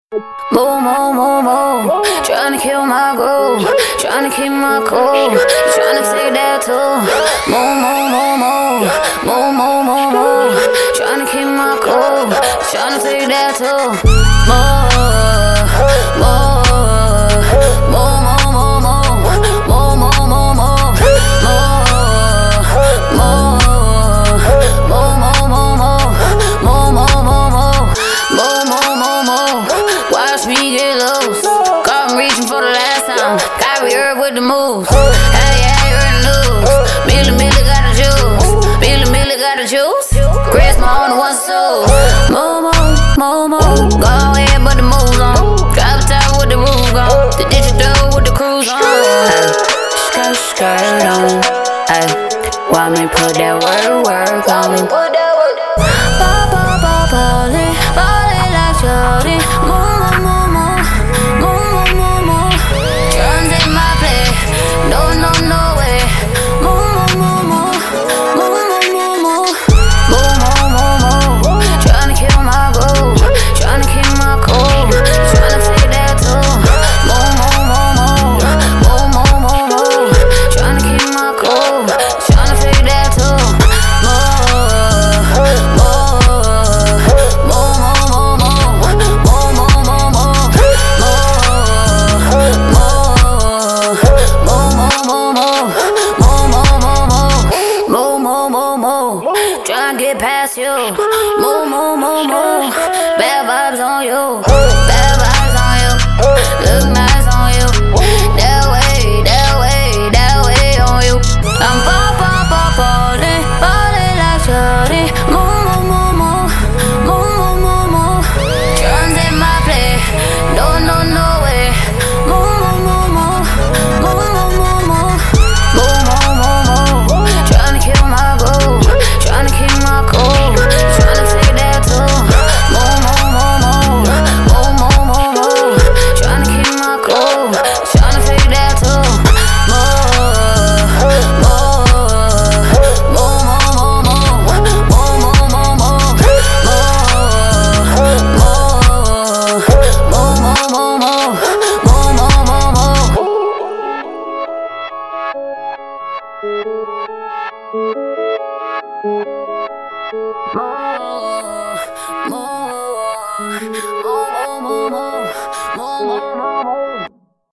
Move, move, move, move. Tryna kill my groove. Tryna keep my cool. Tryna take that too. Move, move, move, move. Move, move, move, move. Tryna keep my cool. Tryna take that too. Move, move, move, move, move, move. Move, move, move, move. Move, move, move, move, move, move. Move, move, move, move. Move, move, move, move. Watch me get loose. Caught me reaching for the last time. Got me herb with the moves. Hey, yeah, you heard the news. Millie, Millie got the juice. Millie, Millie got the juice. Chris, my only one soul. Move, move, move, move. Go ahead, but the moves on. Drop top with the roof on. The digital with the cruise on. Hey, skirt, skirt on. Hey, why me put that work on me? Put that work. Pop, pop, pop, ballin', ballin' like Jody. Move, move, move, move, move, move, move. Tryna take my place. No, no, no way. Move, move, move, move, move, move, move, move, move, move, move. Tryna kill my groove. Tryna keep my cool. Tryna take that too. Move, move, move, move, move, move, move, move. Tryna keep my cool. Tryna take that too. Tryna get past you. Move, move, move, move. Bad vibes on you. Bad vibes on you. Look nice on you. That way, that way, that way on you. I'm pop, pop, pop, ballin', ballin' like Jody. Move, move, move, move, move, move, move, move. Tryna take my place. No, no, no way. Move, move, move, move, move, move, move, move, move, move, move, move. Tryna kill my groove. Tryna keep my cool. Tryna take that too. Move, move, move, move. Move, move, move, move. Tryna keep my cool. Tryna take that too. Move, move, move, move, move, move. Move, move, move, move. Move, move, move, move, move. Move, move, move, move. More, more, more, more, more, more, more, more, more.